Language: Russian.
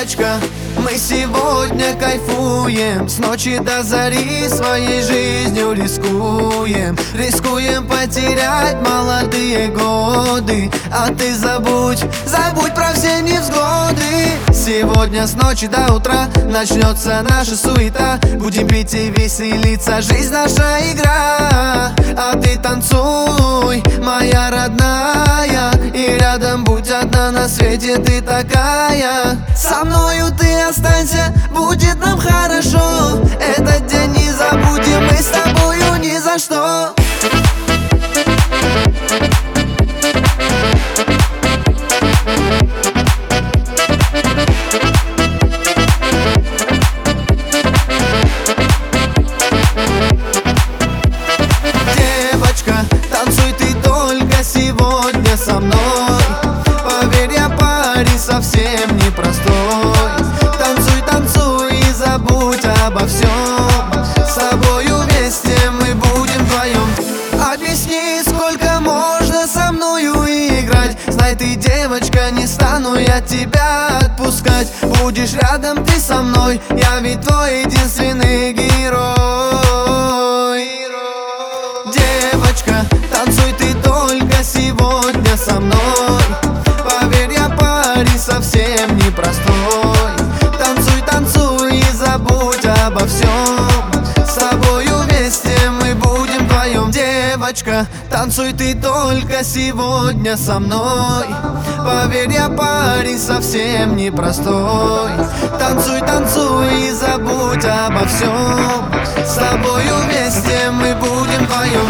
Девочка, мы сегодня кайфуем, с ночи до зари своей жизнью рискуем. Рискуем потерять молодые годы, а ты забудь про все невзгоды. Сегодня с ночи до утра начнется наша суета. Будем пить и веселиться, жизнь наша игра. А ты танцуй, моя родная, и рядом будь одна на свете ты такая. Со мною ты останься, будет нам хорошо. Этот день не забудем мы с тобою ни за что. Танцуй ты только сегодня со мной. Поверь, я парень совсем непростой. Танцуй, танцуй и забудь обо всем. С тобою вместе мы будем вдвоем. Объясни, сколько можно со мною играть. Знай ты, девочка, не стану я тебя отпускать. Будешь рядом ты со мной, я ведь твой единственный герой. Девочка, танцуй ты только сегодня со мной. Поверь, я парень совсем непростой. Танцуй, танцуй и забудь обо всем. С тобою вместе мы будем вдвоем. Девочка, танцуй ты только сегодня со мной. Поверь, я парень совсем непростой. Танцуй, танцуй и забудь обо всем. С тобою вместе мы будем вдвоем.